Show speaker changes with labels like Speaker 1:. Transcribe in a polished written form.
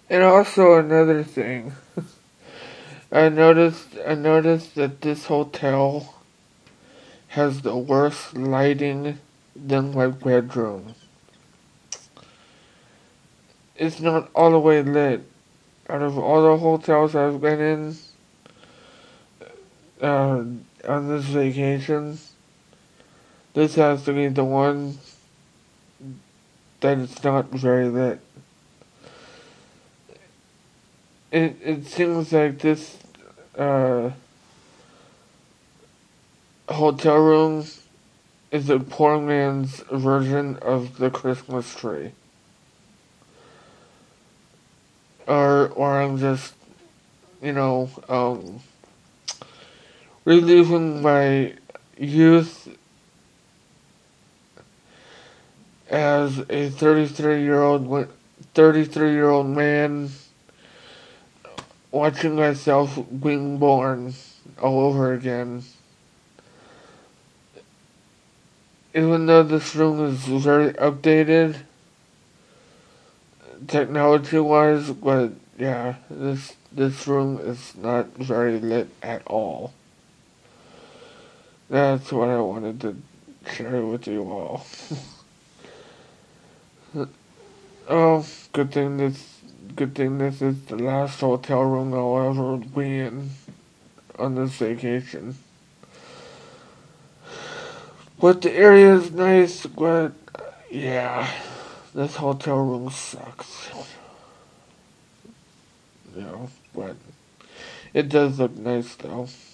Speaker 1: And also another thing, I noticed that this hotel has the worst lighting than my bedroom. It's not all the way lit. Out of all the hotels I've been in uh, on this vacation, this has to be the one that it's not very lit. It seems like this uh, hotel room is a poor man's version of the Christmas tree. Or I'm just, you know, reliving my youth as a 33-year-old man watching myself being born all over again. Even though this room is very updated, technology-wise, but yeah, this room is not very lit at all. That's what I wanted to share with you all. Oh, good thing this is the last hotel room I'll ever be in on this vacation. But the area is nice, but yeah, this hotel room sucks. You know, but it does look nice though.